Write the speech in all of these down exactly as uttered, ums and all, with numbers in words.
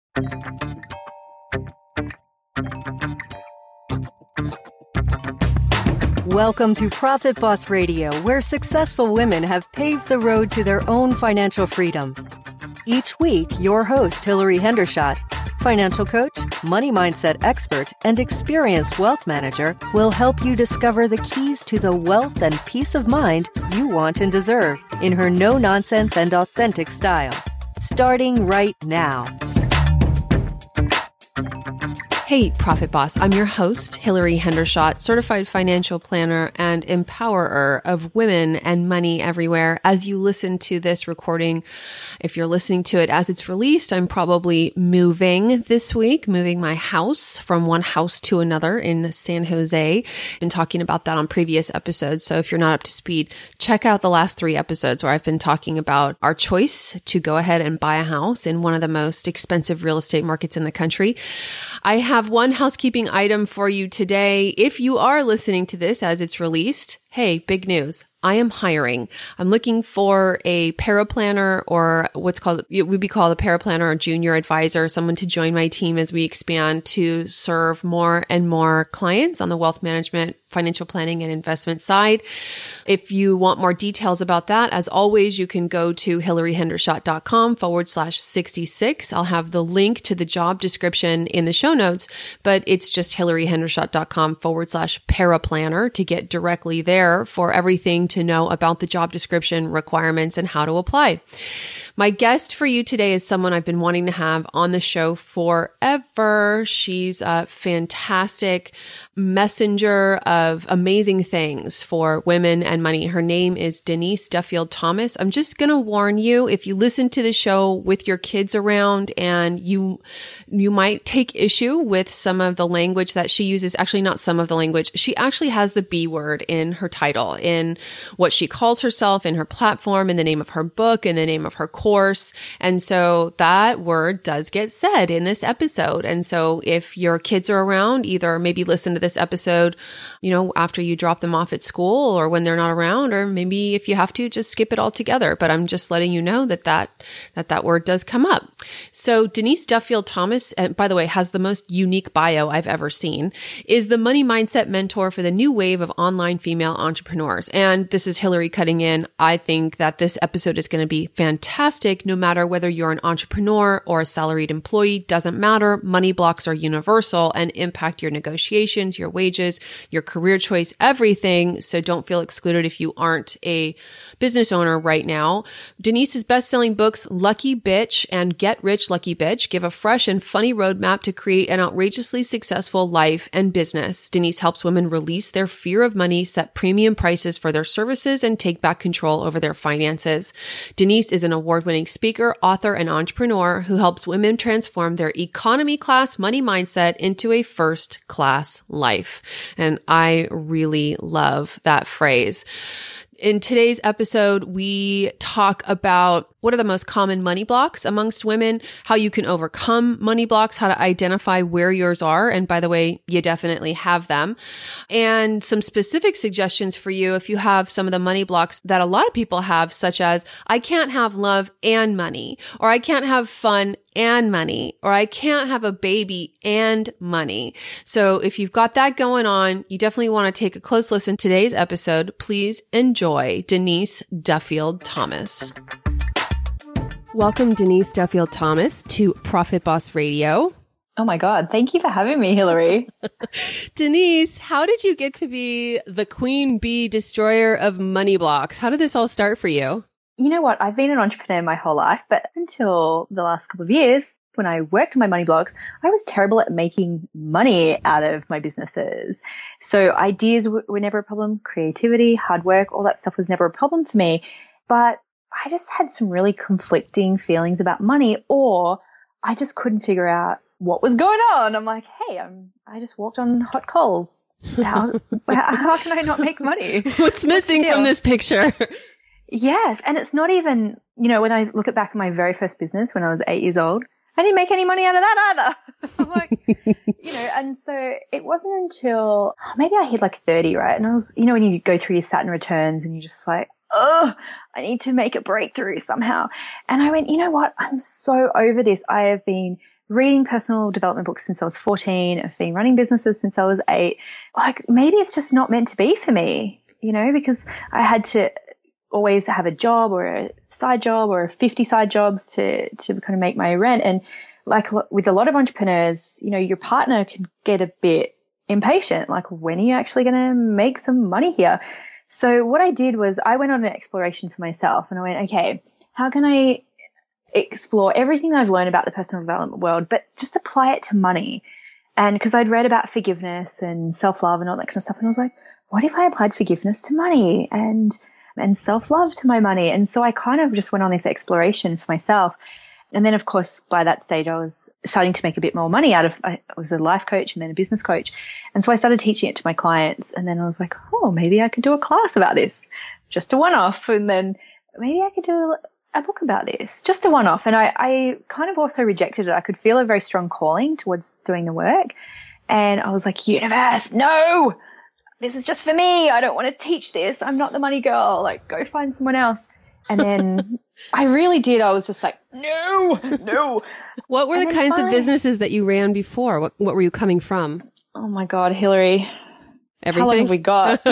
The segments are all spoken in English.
Welcome to Profit Boss Radio, where successful women have paved the road to their own financial freedom. Each week, your host, Hilary Hendershot, financial coach, money mindset expert, and experienced wealth manager, will help you discover the keys to the wealth and peace of mind you want and deserve in her no-nonsense and authentic style. Starting right now. Hey, Profit Boss. I'm your host, Hilary Hendershot, certified financial planner and empowerer of women and money everywhere. As you listen to this recording, if you're listening to it as it's released, I'm probably moving this week, moving my house from one house to another in San Jose. Been talking about that on previous episodes. So if you're not up to speed, check out the last three episodes where I've been talking about our choice to go ahead and buy a house in one of the most expensive real estate markets in the country. I have one housekeeping item for you today. If you are listening to this as it's released, hey, big news. I am hiring. I'm looking for a paraplanner, or what's called, it would be called a paraplanner or junior advisor, someone to join my team as we expand to serve more and more clients on the wealth management, financial planning, and investment side. If you want more details about that, as always, you can go to hilaryhendershot.com forward slash 66. I'll have the link to the job description in the show notes, but it's just hilaryhendershot.com forward slash paraplanner to get directly there for everything to know about the job description, requirements, and how to apply. My guest for you today is someone I've been wanting to have on the show forever. She's a fantastic messenger of amazing things for women and money. Her name is Denise Duffield Thomas. I'm just going to warn you, if you listen to the show with your kids around and you you might take issue with some of the language that she uses, actually not some of the language, she actually has the B word in her title, in what she calls herself, in her platform, in the name of her book, in the name of her course. And so that word does get said in this episode. And so if your kids are around, either maybe listen to this episode, you know, after you drop them off at school or when they're not around, or maybe if you have to, just skip it all together. But I'm just letting you know that that, that, that word does come up. So Denise Duffield Thomas, and by the way, has the most unique bio I've ever seen, is the money mindset mentor for the new wave of online female entrepreneurs. And this is Hilary cutting in. I think that this episode is going to be fantastic, no matter whether you're an entrepreneur or a salaried employee, doesn't matter. Money blocks are universal and impact your negotiations, your wages, your career choice, everything. So don't feel excluded if you aren't a business owner right now. Denise's best-selling books, Lucky Bitch and Get Rich Lucky Bitch, give a fresh and funny roadmap to create an outrageously successful life and business. Denise helps women release their fear of money, set premium prices for their services, and take back control over their finances. Denise is an award-winning speaker, author, and entrepreneur who helps women transform their economy class money mindset into a first-class life. And I really love that phrase. In today's episode, we talk about what are the most common money blocks amongst women, how you can overcome money blocks, how to identify where yours are. And by the way, you definitely have them. And some specific suggestions for you if you have some of the money blocks that a lot of people have, such as, I can't have love and money, or I can't have fun and money, or I can't have a baby and money. So if you've got that going on, you definitely want to take a close listen to today's episode. Please enjoy Denise Duffield Thomas. Welcome, Denise Duffield Thomas, to Profit Boss Radio. Oh my God. Thank you for having me, Hilary. Denise, how did you get to be the queen bee destroyer of money blocks? How did this all start for you? You know what? I've been an entrepreneur my whole life, but until the last couple of years, when I worked on my money blocks, I was terrible at making money out of my businesses. So ideas w- were never a problem. Creativity, hard work, all that stuff was never a problem for me. But I just had some really conflicting feelings about money, or I just couldn't figure out what was going on. I'm like, hey, I'm, I just walked on hot coals. How, how, how can I not make money? What's missing from this picture? Yes. And it's not even, you know, when I look at back at my very first business when I was eight years old, I didn't make any money out of that either. I'm like, you know, and so it wasn't until maybe I hit like thirty, right? And I was, you know, when you go through your Saturn returns and you're just like, oh, I need to make a breakthrough somehow. And I went, you know what? I'm so over this. I have been reading personal development books since I was fourteen. I've been running businesses since I was eight. Like maybe it's just not meant to be for me, you know, because I had to always have a job or a side job or fifty side jobs to, to kind of make my rent. And like with a lot of entrepreneurs, you know, your partner can get a bit impatient. Like, when are you actually going to make some money here? So what I did was I went on an exploration for myself and I went, okay, how can I explore everything that I've learned about the personal development world, but just apply it to money? And because I'd read about forgiveness and self-love and all that kind of stuff. And I was like, what if I applied forgiveness to money and, and self-love to my money? And so I kind of just went on this exploration for myself. And then, of course, by that stage, I was starting to make a bit more money out of, I was a life coach and then a business coach. And so I started teaching it to my clients. And then I was like, oh, maybe I could do a class about this, just a one-off. And then maybe I could do a book about this, just a one-off. And I, I kind of also rejected it. I could feel a very strong calling towards doing the work. And I was like, universe, no, this is just for me. I don't want to teach this. I'm not the money girl. Like, go find someone else. And then I really did. I was just like, no, no. What were and the kinds finally, of businesses that you ran before? What What were you coming from? Oh my God, Hillary. Everything? How long have we got?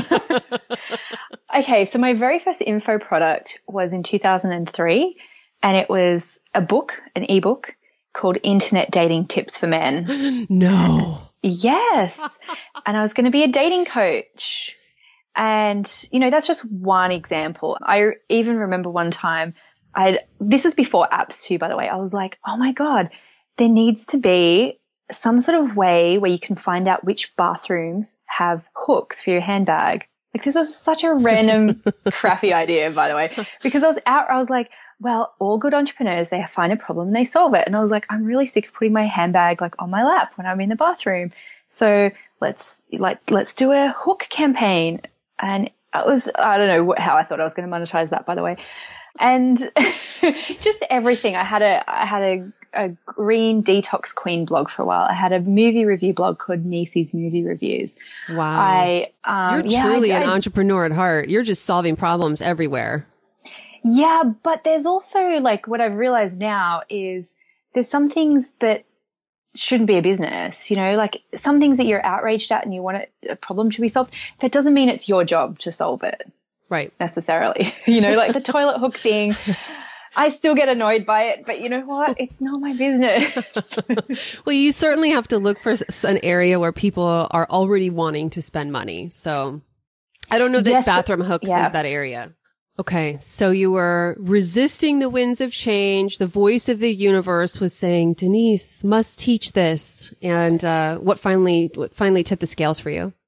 Okay, so my very first info product was in two thousand three, and it was a book, an ebook called Internet Dating Tips for Men. No. Yes. And I was going to be a dating coach. And, you know, that's just one example. I even remember one time I this is before apps too, by the way. I was like, oh my God, there needs to be some sort of way where you can find out which bathrooms have hooks for your handbag. Like, this was such a random, crappy idea, by the way, because I was out, I was like, well, all good entrepreneurs, they find a problem and they solve it. And I was like, I'm really sick of putting my handbag like on my lap when I'm in the bathroom. So let's like, let's do a hook campaign. And it was, I don't know how I thought I was going to monetize that, by the way. And just everything. I had a, I had a, a green detox queen blog for a while. I had a movie review blog called Nisi's Movie Reviews. Wow. I, um, You're yeah, truly I, an I, entrepreneur at heart. You're just solving problems everywhere. Yeah. But there's also like what I've realized now is there's some things that shouldn't be a business, you know, like some things that you're outraged at and you want a problem to be solved. That doesn't mean it's your job to solve it. Right. Necessarily. You know, like the toilet hook thing. I still get annoyed by it, but you know what? It's not my business. Well, you certainly have to look for an area where people are already wanting to spend money. So I don't know that yes, bathroom hooks yeah. is that area. Okay. So you were resisting the winds of change. The voice of the universe was saying, Denise must teach this. And, uh, what finally, what finally tipped the scales for you?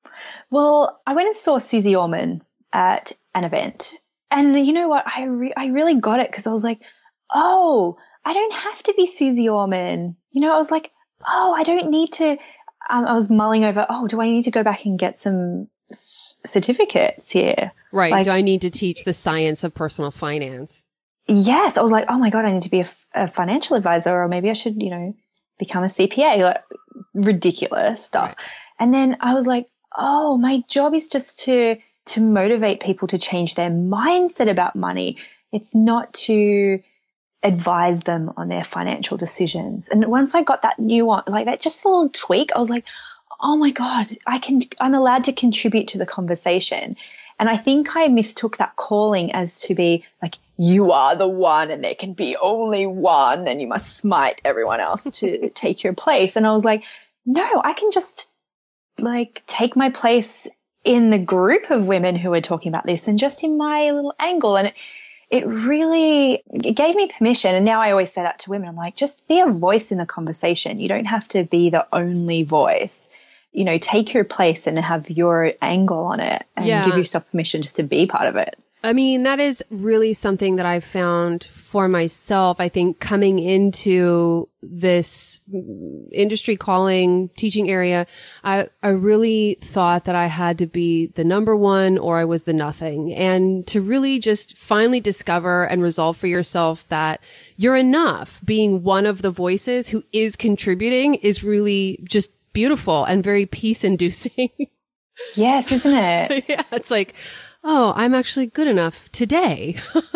Well, I went and saw Susie Orman at an event. And you know what? I re- I really got it because I was like, oh, I don't have to be Susie Orman. You know, I was like, oh, I don't need to. Um, I was mulling over, oh, do I need to go back and get some s- certificates here? Right. Like, do I need to teach the science of personal finance? Yes. I was like, oh my God, I need to be a, a financial advisor, or maybe I should, you know, become a C P A. Like, ridiculous stuff. Right. And then I was like, oh, my job is just to to motivate people to change their mindset about money. It's not to advise them on their financial decisions. And once I got that nuance, like that, just a little tweak, I was like, oh my God, I can, I'm allowed to contribute to the conversation. And I think I mistook that calling as to be like, you are the one and there can be only one and you must smite everyone else to take your place. And I was like, no, I can just like take my place in the group of women who are talking about this and just in my little angle. And it, it really it gave me permission. And now I always say that to women. I'm like, just be a voice in the conversation. You don't have to be the only voice. You know, take your place and have your angle on it and yeah. give yourself permission just to be part of it. I mean, that is really something that I've found for myself. I think coming into this industry calling teaching area, I, I really thought that I had to be the number one or I was the nothing. And to really just finally discover and resolve for yourself that you're enough, being one of the voices who is contributing is really just beautiful and very peace inducing. Yes, isn't it? Yeah, it's like, oh, I'm actually good enough today.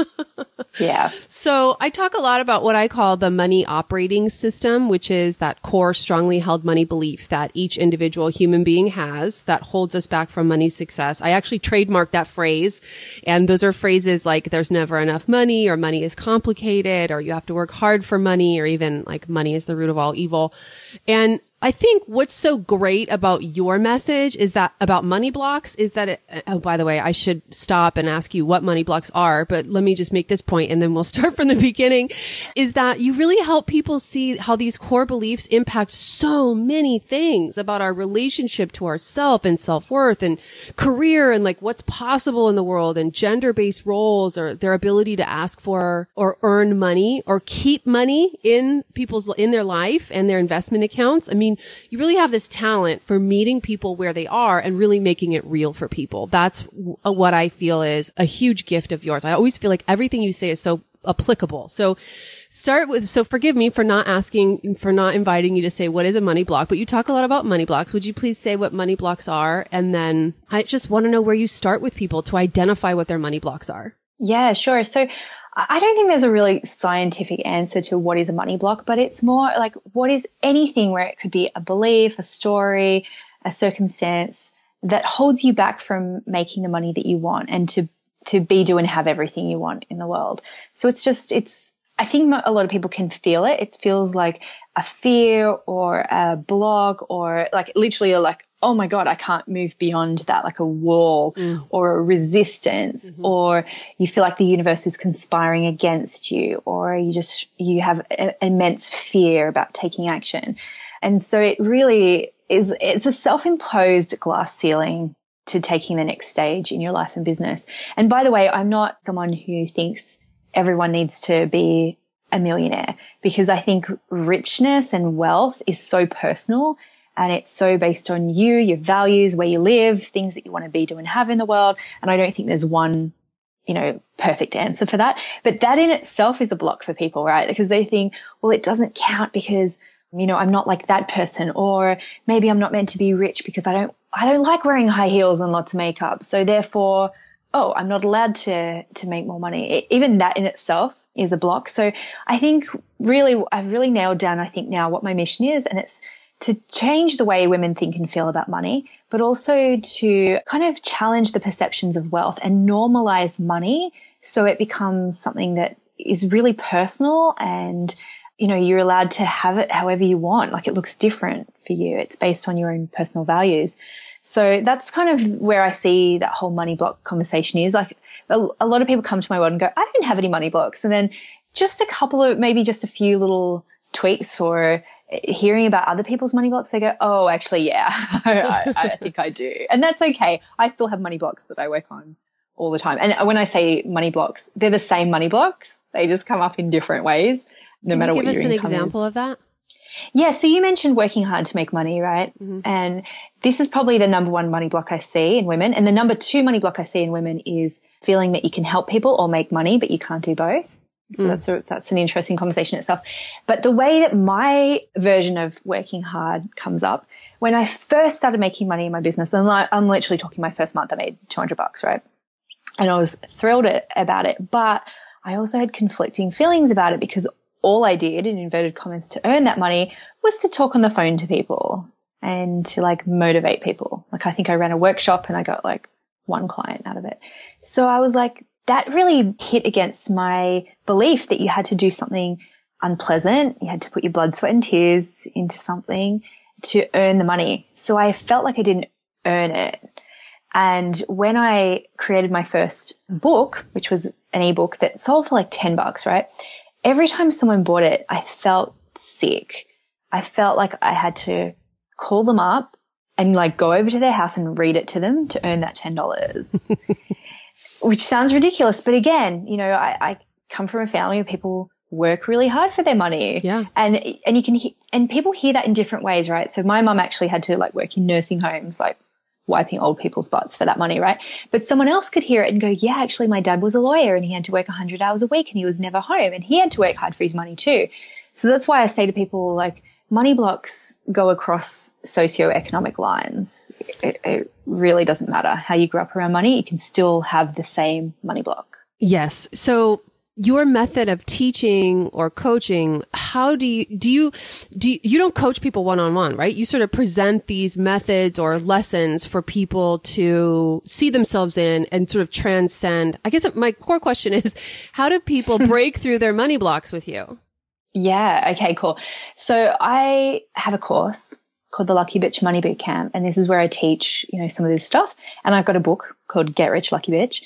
Yeah. So I talk a lot about what I call the money operating system, which is that core strongly held money belief that each individual human being has that holds us back from money success. I actually trademarked that phrase. And those are phrases like there's never enough money, or money is complicated, or you have to work hard for money, or even like money is the root of all evil. And I think what's so great about your message is that about money blocks is that it, oh, by the way, I should stop and ask you what money blocks are, but let me just make this point and then we'll start from the beginning, is that you really help people see how these core beliefs impact so many things about our relationship to ourself and self-worth and career and like what's possible in the world and gender-based roles or their ability to ask for or earn money or keep money in people's, in their life and their investment accounts. I mean, you really have this talent for meeting people where they are and really making it real for people. That's w- what I feel is a huge gift of yours. I always feel like everything you say is so applicable. So start with, so forgive me for not asking, for not inviting you to say what is a money block, but you talk a lot about money blocks. Would you please say what money blocks are? And then I just want to know where you start with people to identify what their money blocks are. Yeah, sure. So I don't think there's a really scientific answer to what is a money block, but it's more like what is anything where it could be a belief, a story, a circumstance that holds you back from making the money that you want and to, to be, do and have everything you want in the world. So it's just, it's, I think a lot of people can feel it. It feels like a fear or a block or like literally like, oh my God, I can't move beyond that, like a wall mm. or a resistance, mm-hmm. or you feel like the universe is conspiring against you, or you just, you have a, immense fear about taking action. And so it really is, it's a self-imposed glass ceiling to taking the next stage in your life and business. And by the way, I'm not someone who thinks everyone needs to be a millionaire, because I think richness and wealth is so personal. And it's so based on you, your values, where you live, things that you want to be, do and have in the world. And I don't think there's one, you know, perfect answer for that. But that in itself is a block for people, right? Because they think, well, it doesn't count because, you know, I'm not like that person, or maybe I'm not meant to be rich because I don't, I don't like wearing high heels and lots of makeup. So therefore, oh, I'm not allowed to, to make more money. It, even that in itself is a block. So I think really, I've really nailed down, I think now what my mission is, and it's to change the way women think and feel about money, but also to kind of challenge the perceptions of wealth and normalize money so it becomes something that is really personal and, you know, you're allowed to have it however you want. Like it looks different for you. It's based on your own personal values. So that's kind of where I see that whole money block conversation is. Like a, a lot of people come to my world and go, I don't have any money blocks. And then just a couple of, maybe just a few little tweaks or hearing about other people's money blocks, they go, oh, actually, yeah, I, I think I do. And that's okay. I still have money blocks that I work on all the time. And when I say money blocks, they're the same money blocks. They just come up in different ways, no Can matter you what your income is. give us an example of that? Yeah. So you mentioned working hard to make money, right? Mm-hmm. And this is probably the number one money block I see in women. And the number two money block I see in women is feeling that you can help people or make money, but you can't do both. So mm. that's a, that's an interesting conversation itself. But the way that my version of working hard comes up, when I first started making money in my business, and like, I'm literally talking my first month, I made two hundred bucks, right? And I was thrilled about it. But I also had conflicting feelings about it because all I did, in inverted commas, to earn that money was to talk on the phone to people and to like motivate people. Like I think I ran a workshop and I got like one client out of it. So I was like, that really hit against my belief that you had to do something unpleasant. You had to put your blood, sweat and tears into something to earn the money. So I felt like I didn't earn it. And when I created my first book, which was an ebook that sold for like ten bucks, right? Every time someone bought it, I felt sick. I felt like I had to call them up and like go over to their house and read it to them to earn that ten dollars. Which sounds ridiculous. But again, you know, I, I come from a family where people work really hard for their money. Yeah. And, and you can, he- and people hear that in different ways, right? So my mum actually had to like work in nursing homes, like wiping old people's butts for that money, right? But someone else could hear it and go, yeah, actually my dad was a lawyer and he had to work one hundred hours a week and he was never home and he had to work hard for his money too. So that's why I say to people, like, money blocks go across socioeconomic lines. It, it really doesn't matter how you grew up around money. You can still have the same money block. Yes. So your method of teaching or coaching, how do you, do you, do you, you don't coach people one-on-one, right? You sort of present these methods or lessons for people to see themselves in and sort of transcend. I guess my core question is, how do people break through their money blocks with you? Yeah. Okay, cool. So I have a course called the Lucky Bitch Money Bootcamp, and this is where I teach, you know, some of this stuff. And I've got a book called Get Rich Lucky Bitch.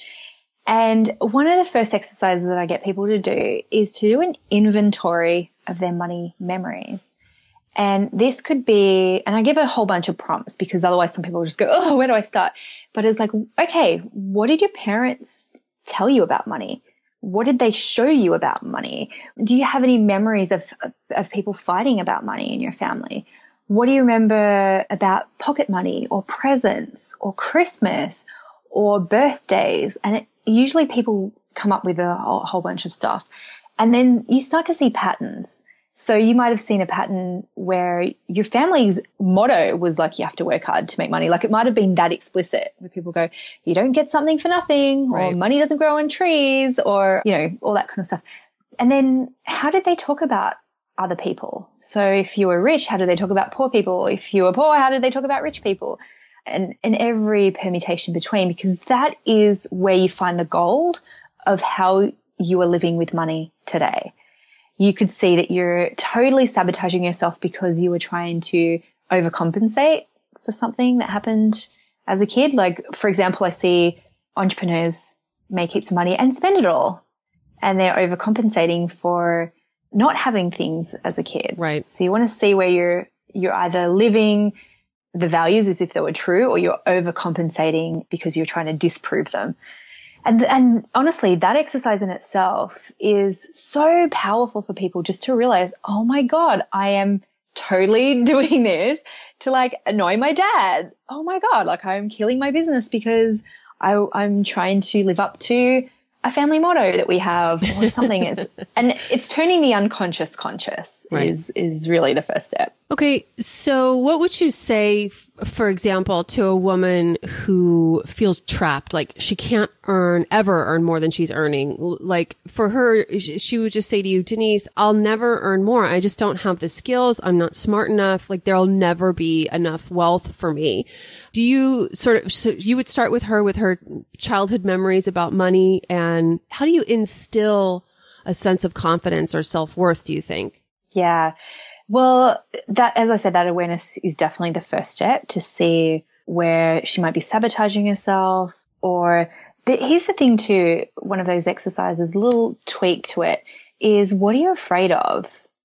And one of the first exercises that I get people to do is to do an inventory of their money memories. And this could be, and I give a whole bunch of prompts because otherwise some people will just go, oh, where do I start? But it's like, okay, what did your parents tell you about money? What did they show you about money? Do you have any memories of, of, of people fighting about money in your family? What do you remember about pocket money or presents or Christmas or birthdays? And it, usually people come up with a whole, whole bunch of stuff. And then you start to see patterns. So you might have seen a pattern where your family's motto was like, you have to work hard to make money. Like it might have been that explicit where people go, you don't get something for nothing, right, or money doesn't grow on trees, or, you know, all that kind of stuff. And then how did they talk about other people? So if you were rich, how did they talk about poor people? If you were poor, how did they talk about rich people? And, and every permutation between, because that is where you find the gold of how you are living with money today. You could see that you're totally sabotaging yourself because you were trying to overcompensate for something that happened as a kid. Like, for example, I see entrepreneurs make heaps of money and spend it all, and they're overcompensating for not having things as a kid. Right. So you want to see where you're, you're either living the values as if they were true, or you're overcompensating because you're trying to disprove them. And, and honestly, that exercise in itself is so powerful for people just to realize, oh my God, I am totally doing this to like annoy my dad. Oh my God, like I'm killing my business because I, I'm trying to live up to a family motto that we have or something. Is, and it's turning the unconscious conscious, right, is, is really the first step. Okay. So what would you say, for example, to a woman who feels trapped, like she can't earn, ever earn more than she's earning? Like for her, she would just say to you, Denise, I'll never earn more. I just don't have the skills. I'm not smart enough. Like there'll never be enough wealth for me. Do you sort of, so you would start with her with her childhood memories about money, and how do you instill a sense of confidence or self-worth, do you think? Yeah. Well, that, as I said, that awareness is definitely the first step to see where she might be sabotaging herself. Or the, here's the thing too, one of those exercises, a little tweak to it is, what are you afraid of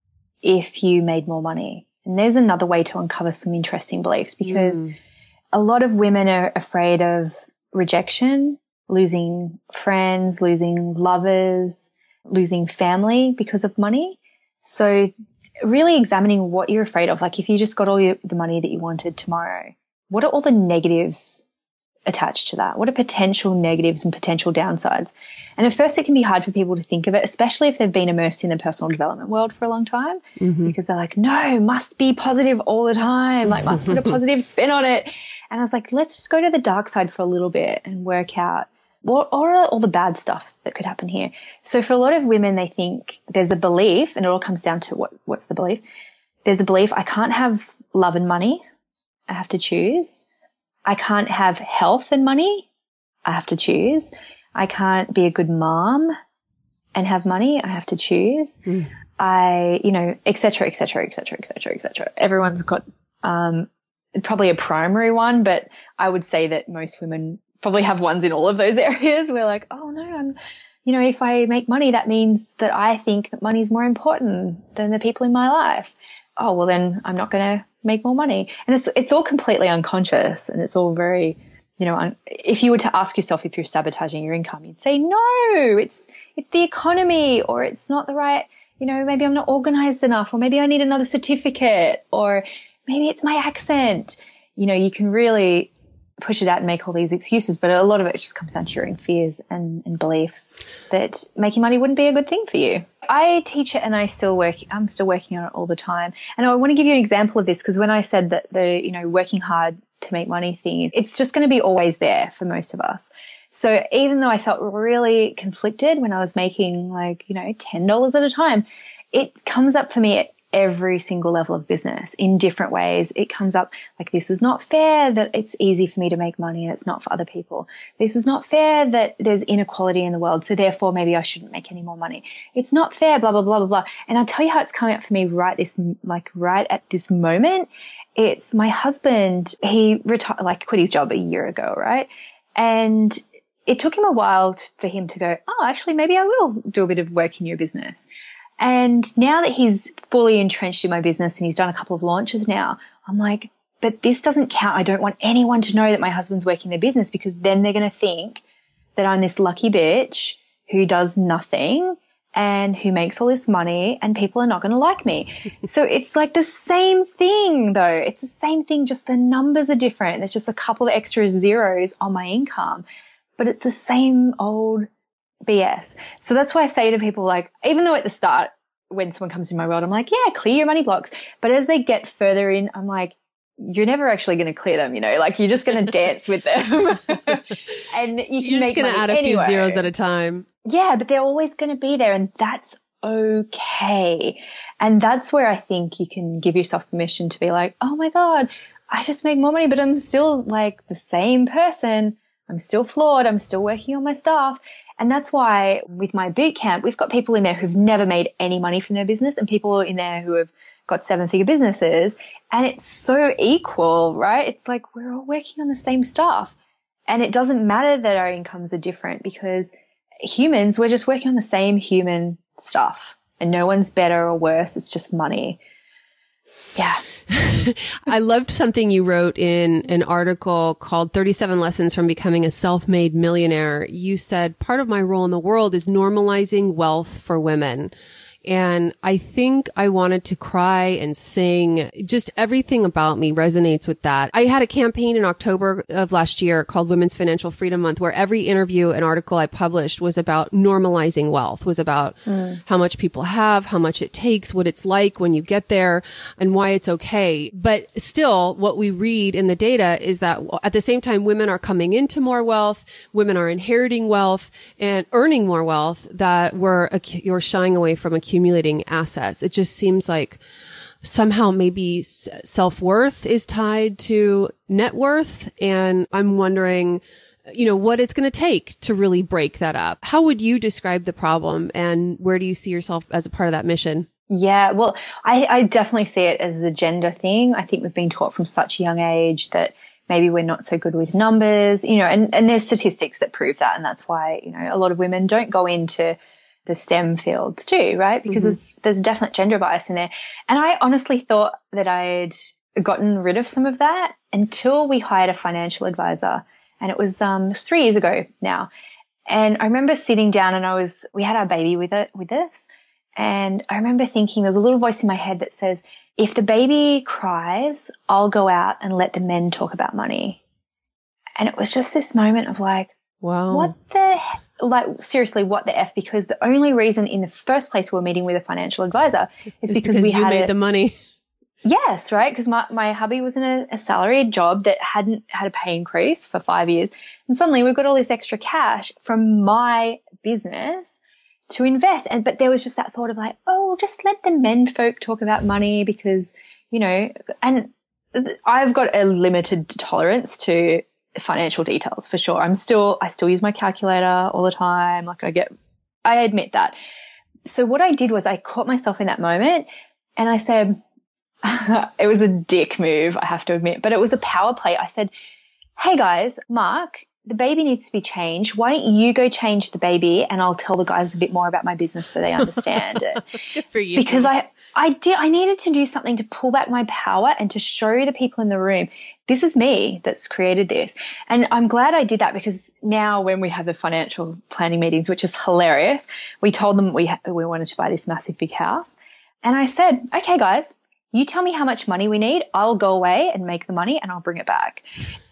if you made more money? And there's another way to uncover some interesting beliefs, because mm. a lot of women are afraid of rejection, losing friends, losing lovers, losing family because of money. So really examining what you're afraid of. Like if you just got all your, the money that you wanted tomorrow, what are all the negatives attached to that? What are potential negatives and potential downsides? And at first it can be hard for people to think of it, especially if they've been immersed in the personal development world for a long time, mm-hmm. because they're like, no, must be positive all the time. Like must put a positive spin on it. And I was like, let's just go to the dark side for a little bit and work out what are all the bad stuff that could happen here. So for a lot of women, they think there's a belief, and it all comes down to what, what's the belief? There's a belief, I can't have love and money. I have to choose. I can't have health and money. I have to choose. I can't be a good mom and have money. I have to choose. Mm. I, you know, et cetera, et cetera, et cetera, et cetera, et cetera. Everyone's got, um, probably a primary one, but I would say that most women probably have ones in all of those areas. We're like, oh no, I'm, you know, if I make money, that means that I think that money is more important than the people in my life. Oh, well then I'm not going to make more money. And it's, it's all completely unconscious, and it's all very, you know, un- if you were to ask yourself if you're sabotaging your income, you'd say, no, it's, it's the economy, or it's not the right, you know, maybe I'm not organized enough, or maybe I need another certificate, or maybe it's my accent. You know, you can really push it out and make all these excuses, but a lot of it just comes down to your own fears and, and beliefs that making money wouldn't be a good thing for you. I teach it and I still work, I'm still working on it all the time. And I want to give you an example of this, because when I said that the, you know, working hard to make money thing, it's just going to be always there for most of us. So even though I felt really conflicted when I was making like, you know, ten dollars at a time, it comes up for me at every single level of business in different ways. It comes up like, this is not fair that it's easy for me to make money and it's not for other people. This is not fair that there's inequality in the world, so therefore maybe I shouldn't make any more money. It's not fair, blah, blah, blah, blah, blah. And I'll tell you how it's coming up for me right this, like right at this moment. It's my husband. He retired, like quit his job a year ago, right? And it took him a while t- for him to go, oh, actually, maybe I will do a bit of work in your business. And now that he's fully entrenched in my business and he's done a couple of launches now, I'm like, but this doesn't count. I don't want anyone to know that my husband's working their business, because then they're going to think that I'm this lucky bitch who does nothing and who makes all this money, and people are not going to like me. So it's like the same thing though. It's the same thing, just the numbers are different. There's just a couple of extra zeros on my income, but it's the same old B S. So that's why I say to people, like, even though at the start when someone comes in my world, I'm like, yeah, clear your money blocks. But as they get further in, I'm like, you're never actually going to clear them, you know, like you're just going to dance with them. And you can you're make just going to add a anyway. few zeros at a time. Yeah, but they're always going to be there, and that's okay. And that's where I think you can give yourself permission to be like, oh my God, I just make more money, but I'm still like the same person. I'm still flawed. I'm still working on my stuff. And that's why with my boot camp, we've got people in there who've never made any money from their business, and people in there who have got seven figure businesses, and it's so equal, right? It's like we're all working on the same stuff, and it doesn't matter that our incomes are different, because humans, we're just working on the same human stuff, and no one's better or worse. It's just money. Yeah. I loved something you wrote in an article called thirty-seven Lessons from Becoming a Self-Made Millionaire. You said, part of my role in the world is normalizing wealth for women. And I think I wanted to cry and sing. Just everything about me resonates with that. I had a campaign in October of last year called Women's Financial Freedom Month, where every interview and article I published was about normalizing wealth, was about mm. how much people have, how much it takes, what it's like when you get there, and why it's okay. But still, what we read in the data is that at the same time, women are coming into more wealth, women are inheriting wealth and earning more wealth, that we're, you're shying away from accumulating accumulating assets. It just seems like somehow maybe self-worth is tied to net worth. And I'm wondering, you know, what it's going to take to really break that up. How would you describe the problem, and where do you see yourself as a part of that mission? Yeah, well, I, I definitely see it as a gender thing. I think we've been taught from such a young age that maybe we're not so good with numbers, you know, and, and there's statistics that prove that. And that's why, you know, a lot of women don't go into the STEM fields too, right? Because mm-hmm. there's, there's definite gender bias in there. And I honestly thought that I'd gotten rid of some of that until we hired a financial advisor. And it was, um, it was three years ago now. And I remember sitting down, and I was, we had our baby with it, with us. And I remember thinking, there's a little voice in my head that says, if the baby cries, I'll go out and let the men talk about money. And it was just this moment of like, wow, what the heck? Like, seriously, what the F? Because the only reason in the first place we were meeting with a financial advisor is because, because we you had made a, the money. Yes, right? Because my, my hubby was in a, a salaried job that hadn't had a pay increase for five years. And suddenly we've got all this extra cash from my business to invest. And, but there was just that thought of like, oh, just let the men folk talk about money because, you know, and I've got a limited tolerance to financial details for sure. I'm still, I still use my calculator all the time. Like I get, I admit that. So what I did was I caught myself in that moment and I said, it was a dick move, I have to admit, but it was a power play. I said, hey guys, Mark, the baby needs to be changed. Why don't you go change the baby and I'll tell the guys a bit more about my business so they understand it. Good for you. Because I, I did, I needed to do something to pull back my power and to show the people in the room, this is me that's created this. And I'm glad I did that because now when we have the financial planning meetings, which is hilarious, we told them we ha- we wanted to buy this massive big house. And I said, okay, guys, you tell me how much money we need. I'll go away and make the money and I'll bring it back.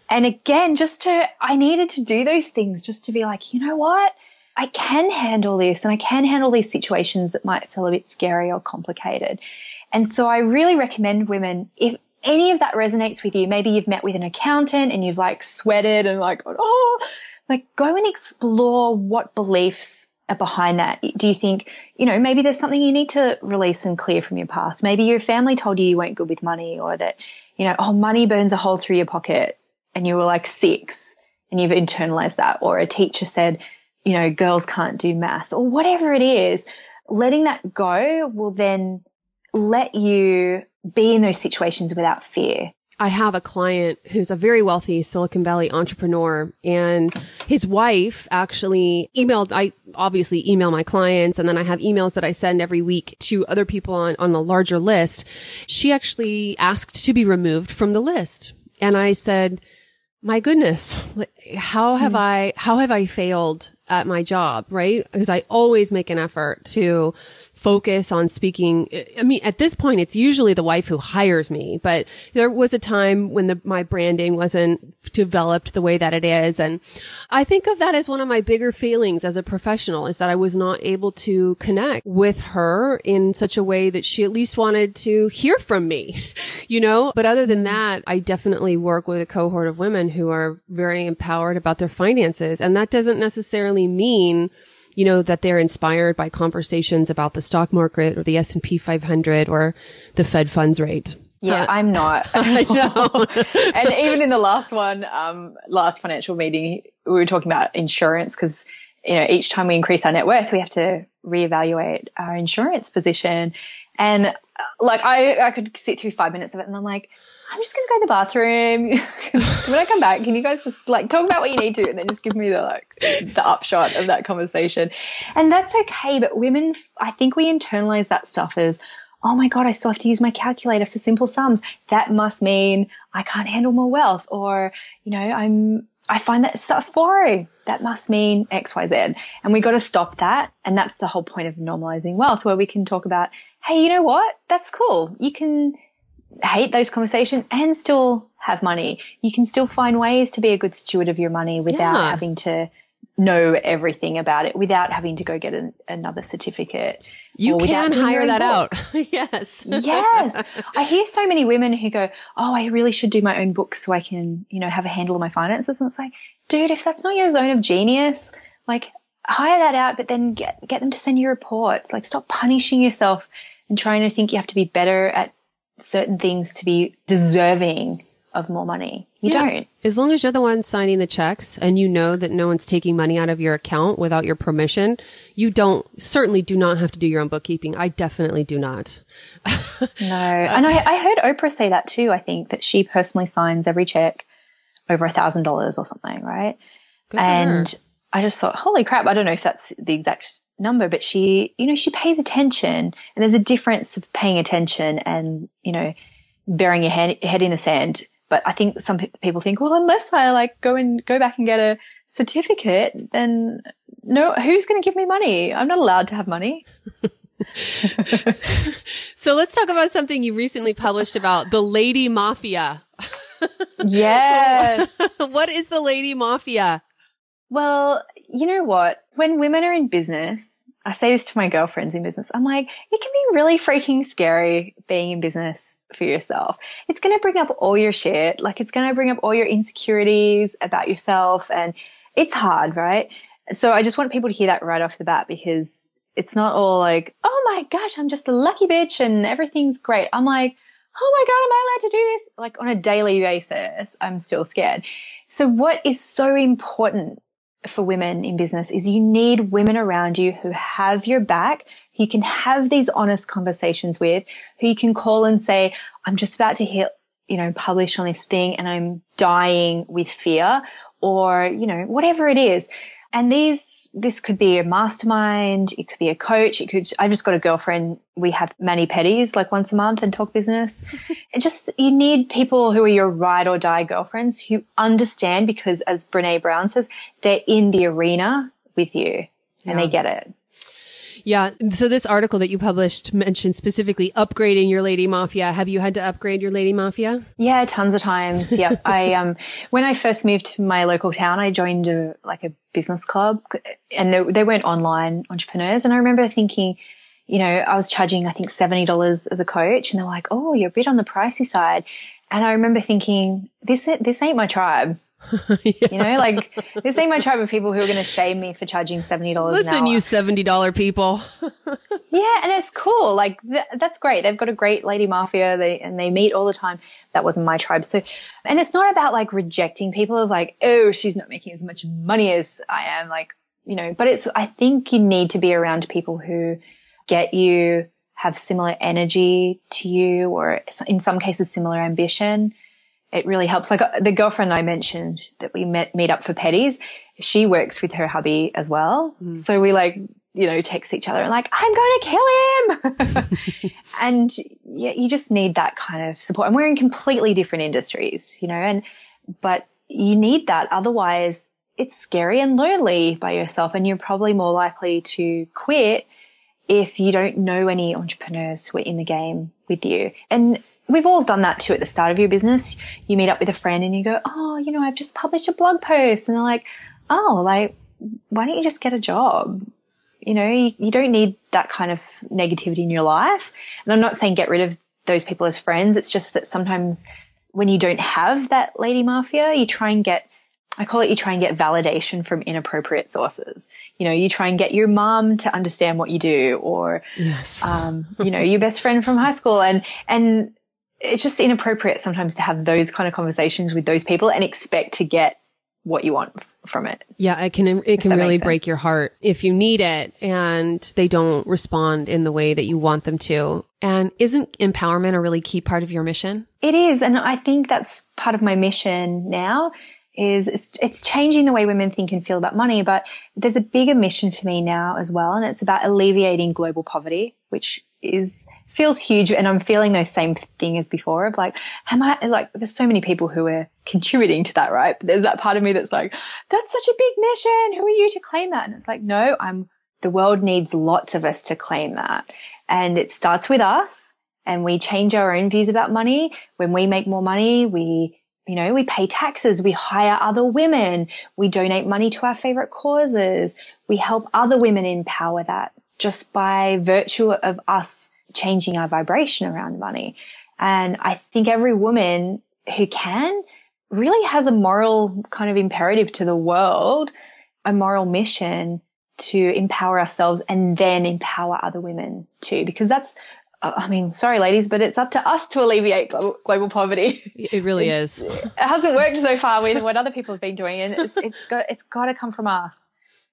And again, just to, I needed to do those things just to be like, you know what? I can handle this and I can handle these situations that might feel a bit scary or complicated. And so I really recommend women, if any of that resonates with you, maybe you've met with an accountant and you've like sweated and like, oh, like go and explore what beliefs are behind that. Do you think, you know, maybe there's something you need to release and clear from your past? Maybe your family told you you weren't good with money, or that, you know, oh, money burns a hole through your pocket and you were like six and you've internalized that, or a teacher said, you know, girls can't do math, or whatever it is. Letting that go will then let you be in those situations without fear. I have a client who's a very wealthy Silicon Valley entrepreneur, and his wife actually emailed, I obviously email my clients, and then I have emails that I send every week to other people on, on the larger list. She actually asked to be removed from the list. And I said, my goodness, how have mm. I, how have I failed at my job, right? Because I always make an effort to focus on speaking. I mean, at this point, it's usually the wife who hires me, but there was a time when the, my branding wasn't developed the way that it is. And I think of that as one of my bigger failings as a professional, is that I was not able to connect with her in such a way that she at least wanted to hear from me, you know? But other than that, I definitely work with a cohort of women who are very empowered about their finances. And that doesn't necessarily mean, you know, that they're inspired by conversations about the stock market or the S and P five hundred or the Fed funds rate. Yeah, uh, I'm not. I know. And even in the last one, um, last financial meeting, we were talking about insurance, because, you know, each time we increase our net worth, we have to reevaluate our insurance position. And uh, like, I, I could sit through five minutes of it and I'm like, I'm just going to go to the bathroom. When I come back, can you guys just like talk about what you need to, and then just give me the like the upshot of that conversation? And that's okay. But women, I think we internalize that stuff as, oh my God, I still have to use my calculator for simple sums. That must mean I can't handle more wealth, or, you know, I'm, I find that stuff boring. That must mean X, Y, Z. And we got to stop that. And that's the whole point of normalizing wealth, where we can talk about, hey, you know what? That's cool. You can hate those conversations and still have money. You can still find ways to be a good steward of your money without yeah. having to know everything about it, without having to go get an, another certificate. You can hire that out. Yes. Yes. I hear so many women who go, oh, I really should do my own books so I can, you know, have a handle on my finances. And it's like, dude, if that's not your zone of genius, like hire that out, but then get, get them to send you reports. Like, stop punishing yourself and trying to think you have to be better at certain things to be deserving of more money. You yeah. don't. As long as you're the one signing the checks and you know that no one's taking money out of your account without your permission, you don't, certainly do not have to do your own bookkeeping. I definitely do not. No. And I, I heard Oprah say that too. I think that she personally signs every check over a thousand dollars or something, right? Good and for her. I just thought, holy crap, I don't know if that's the exact number, but she, you know, she pays attention, and there's a difference of paying attention and, you know, burying your head, head in the sand. But I think some pe- people think, well, unless I like go and go back and get a certificate, then no, who's going to give me money? I'm not allowed to have money. So let's talk about something you recently published about the Lady Mafia. Yes. What is the Lady Mafia? Well, you know what? When women are in business, I say this to my girlfriends in business, I'm like, it can be really freaking scary being in business for yourself. It's going to bring up all your shit. Like, it's going to bring up all your insecurities about yourself, and it's hard, right? So I just want people to hear that right off the bat, because it's not all like, oh my gosh, I'm just a lucky bitch and everything's great. I'm like, oh my God, am I allowed to do this? Like, on a daily basis, I'm still scared. So what is so important for women in business is you need women around you who have your back, who you can have these honest conversations with, who you can call and say, I'm just about to hit, you know, publish on this thing and I'm dying with fear, or, you know, whatever it is. And these, this could be a mastermind. It could be a coach. It could, I've just got a girlfriend. We have mani-pedis like once a month and talk business. And just, you need people who are your ride or die girlfriends who understand, because as Brene Brown says, they're in the arena with you and yeah. they get it. Yeah. So this article that you published mentioned specifically upgrading your Lady Mafia. Have you had to upgrade your Lady Mafia? Yeah, tons of times. Yeah. I, um, when I first moved to my local town, I joined a, like a business club, and they, they weren't online entrepreneurs. And I remember thinking, you know, I was charging, I think seventy dollars as a coach, and they're like, oh, you're a bit on the pricey side. And I remember thinking, this, this ain't my tribe. Yeah. You know, like this ain't my tribe of people who are going to shame me for charging seventy dollars an hour. Listen, you seventy dollars people. Yeah. And it's cool. Like th- that's great. They've got a great Lady Mafia, they, and they meet all the time. That wasn't my tribe. So, and it's not about like rejecting people of like, oh, she's not making as much money as I am. Like, you know, but it's, I think you need to be around people who get you, have similar energy to you, or in some cases, similar ambition. It really helps. Like the girlfriend I mentioned that we met, meet up for petties, she works with her hubby as well. Mm. So we like, you know, text each other and like, I'm going to kill him. And yeah, you just need that kind of support. And we're in completely different industries, you know, and, but you need that. Otherwise it's scary and lonely by yourself, and you're probably more likely to quit if you don't know any entrepreneurs who are in the game with you. And we've all done that too at the start of your business. You meet up with a friend and you go, oh, you know, I've just published a blog post. And they're like, oh, like, why don't you just get a job? You know, you, you don't need that kind of negativity in your life. And I'm not saying get rid of those people as friends. It's just that sometimes when you don't have that Lady Mafia, you try and get, I call it, you try and get validation from inappropriate sources. You know, you try and get your mom to understand what you do, or, yes. um, you know, your best friend from high school. And, and, it's just inappropriate sometimes to have those kind of conversations with those people and expect to get what you want from it. Yeah, it can, it can really break your heart if you need it and they don't respond in the way that you want them to. And isn't empowerment a really key part of your mission? It is. And I think that's part of my mission now is it's, it's changing the way women think and feel about money. But there's a bigger mission for me now as well. And it's about alleviating global poverty, which is feels huge. And I'm feeling those same thing as before of like, am I like, there's so many people who are contributing to that, right? But there's that part of me that's like, that's such a big mission. Who are you to claim that? And it's like, no, I'm, the world needs lots of us to claim that. And it starts with us, and we change our own views about money. When we make more money, we, you know, we pay taxes, we hire other women, we donate money to our favorite causes, we help other women empower that just by virtue of us changing our vibration around money. And I think every woman who can really has a moral kind of imperative to the world, a moral mission to empower ourselves and then empower other women too, because that's, I mean, sorry, ladies, but it's up to us to alleviate global, global poverty. It really it's, is. It hasn't worked so far with what other people have been doing, and it's, it's got it's got to come from us.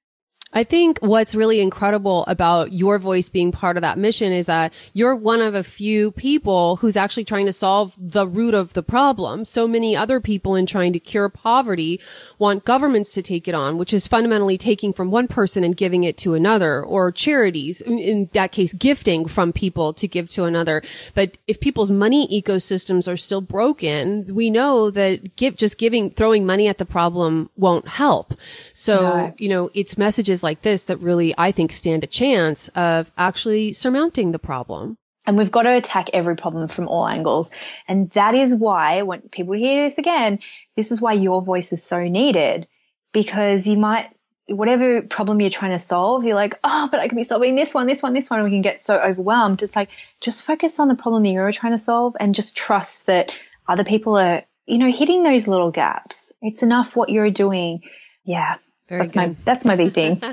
I think what's really incredible about your voice being part of that mission is that you're one of a few people who's actually trying to solve the root of the problem. So many other people in trying to cure poverty want governments to take it on, which is fundamentally taking from one person and giving it to another, or charities, in that case, gifting from people to give to another. But if people's money ecosystems are still broken, we know that give, just giving, throwing money at the problem won't help. So, no. you know, it's messages like this that really, I think, stand a chance of actually surmounting the problem. And we've got to attack every problem from all angles. And that is why, when people hear this again, this is why your voice is so needed, because you might, whatever problem you're trying to solve, you're like, oh, but I could be solving this one, this one, this one. And we can get so overwhelmed. It's like, just focus on the problem that you're trying to solve and just trust that other people are, you know, hitting those little gaps. It's enough what you're doing. Yeah. Very that's good. my that's my big thing.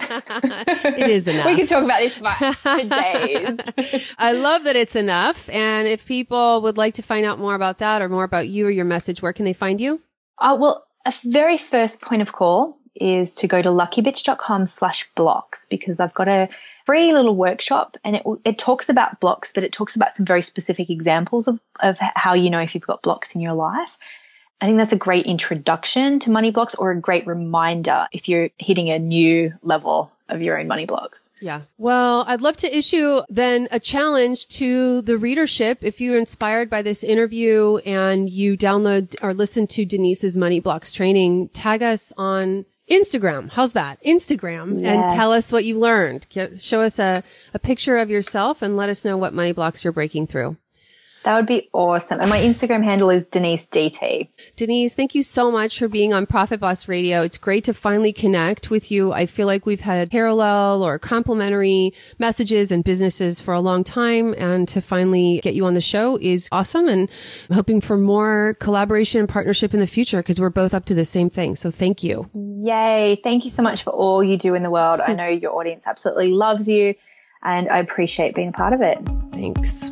It is enough. We could talk about this for, for days. I love that it's enough. And if people would like to find out more about that or more about you or your message, where can they find you? Uh, well, a very first point of call is to go to luckybitch.com slash blocks, because I've got a free little workshop, and it it talks about blocks, but it talks about some very specific examples of, of how you know if you've got blocks in your life. I think that's a great introduction to money blocks, or a great reminder if you're hitting a new level of your own money blocks. Yeah. Well, I'd love to issue then a challenge to the readership. If you're inspired by this interview and you download or listen to Denise's Money Blocks training, tag us on Instagram. How's that? Instagram. Yes. And tell us what you learned. Show us a, a picture of yourself and let us know what money blocks you're breaking through. That would be awesome. And my Instagram handle is Denise D T. Denise, thank you so much for being on Profit Boss Radio. It's great to finally connect with you. I feel like we've had parallel or complementary messages and businesses for a long time. And to finally get you on the show is awesome. And I'm hoping for more collaboration and partnership in the future because we're both up to the same thing. So thank you. Yay. Thank you so much for all you do in the world. I know your audience absolutely loves you and I appreciate being a part of it. Thanks.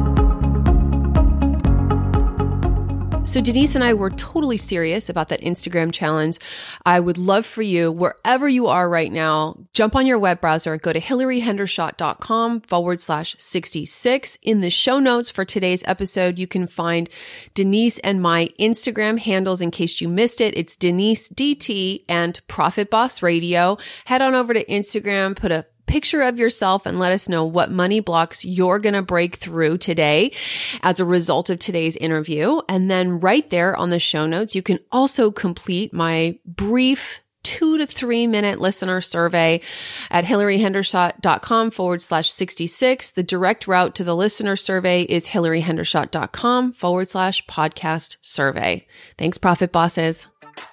So Denise and I were totally serious about that Instagram challenge. I would love for you, wherever you are right now, jump on your web browser, go to hillaryhendershot.com forward slash 66. In the show notes for today's episode, you can find Denise and my Instagram handles in case you missed it. It's Denise D T and Profit Boss Radio. Head on over to Instagram, put a picture of yourself and let us know what money blocks you're going to break through today as a result of today's interview. And then right there on the show notes, you can also complete my brief two to three minute listener survey at hillaryhendershot.com forward slash 66. The direct route to the listener survey is hillaryhendershot.com forward slash podcast survey. Thanks, Profit Bosses.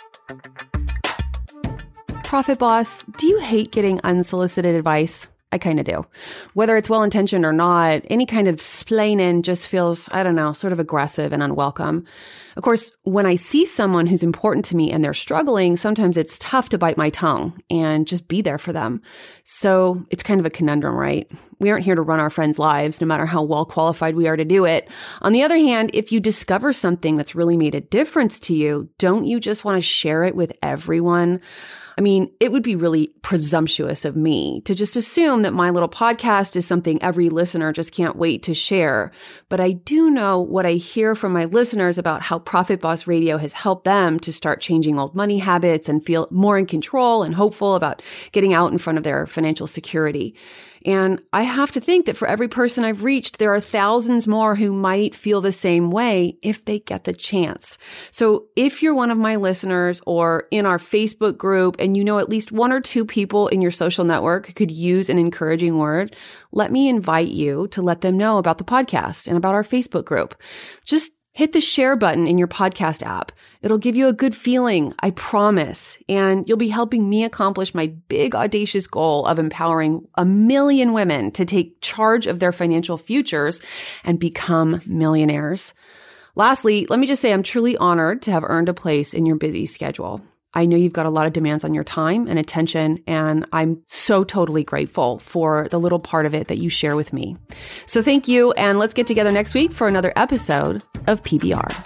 Profit Boss, do you hate getting unsolicited advice? I kind of do. Whether it's well-intentioned or not, any kind of splaining just feels, I don't know, sort of aggressive and unwelcome. Of course, when I see someone who's important to me and they're struggling, sometimes it's tough to bite my tongue and just be there for them. So it's kind of a conundrum, right? We aren't here to run our friends' lives, no matter how well qualified we are to do it. On the other hand, if you discover something that's really made a difference to you, don't you just want to share it with everyone? I mean, it would be really presumptuous of me to just assume that my little podcast is something every listener just can't wait to share. But I do know what I hear from my listeners about how Profit Boss Radio has helped them to start changing old money habits and feel more in control and hopeful about getting out in front of their financial security. And I have to think that for every person I've reached, there are thousands more who might feel the same way if they get the chance. So if you're one of my listeners or in our Facebook group and you know at least one or two people in your social network who could use an encouraging word, let me invite you to let them know about the podcast and about our Facebook group. Just hit the share button in your podcast app. It'll give you a good feeling, I promise. And you'll be helping me accomplish my big, audacious goal of empowering a million women to take charge of their financial futures and become millionaires. Lastly, let me just say I'm truly honored to have earned a place in your busy schedule. I know you've got a lot of demands on your time and attention, and I'm so totally grateful for the little part of it that you share with me. So thank you, and let's get together next week for another episode of P B R.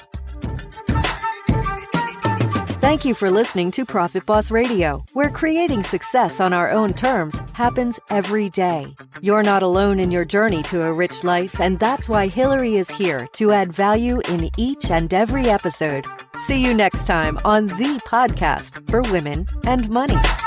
Thank you for listening to Profit Boss Radio, where creating success on our own terms happens every day. You're not alone in your journey to a rich life, and that's why Hillary is here to add value in each and every episode. See you next time on the podcast for women and money.